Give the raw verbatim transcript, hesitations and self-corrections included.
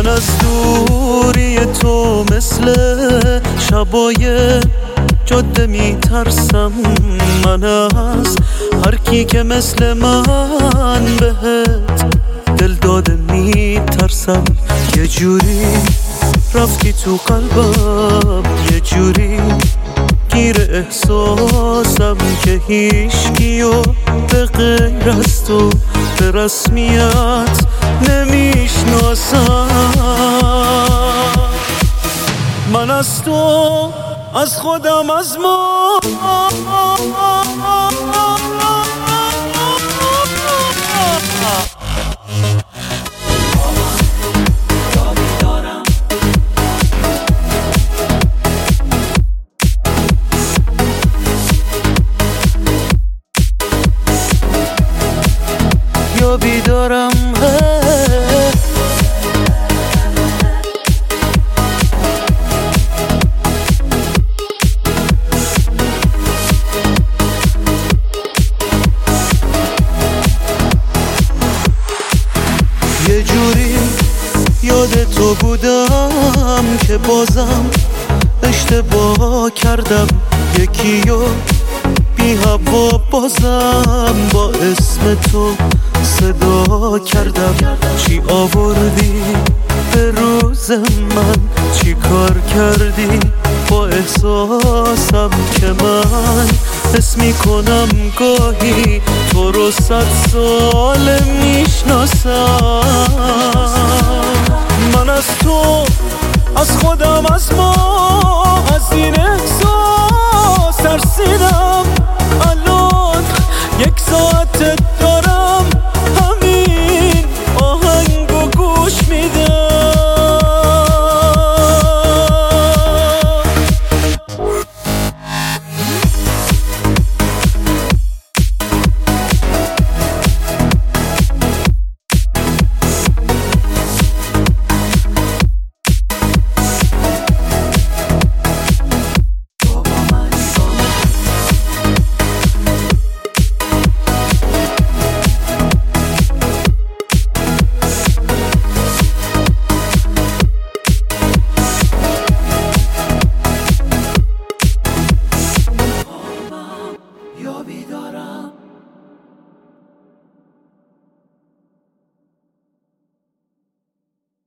من از دوری تو مثل شبای جاده میترسم. من از هر کی که مثل من بهت دل داده میترسم. یه جوری رفتی تو قلبم، یه جوری گیر احساسم که هیچکیو به غیر از تو به رسمیت نمیشناسم. من از تو، از خودم، از ما یا بیدارم. یه جوری یاد تو بودم که بازم اشتباه کردم. یکیو بی هوا بازم با اسم تو صدا کردم. چی آوردی به روز من، چی کار کردی با احساسم که من حس میکنم گاهی تو رو صد سال میشناسم.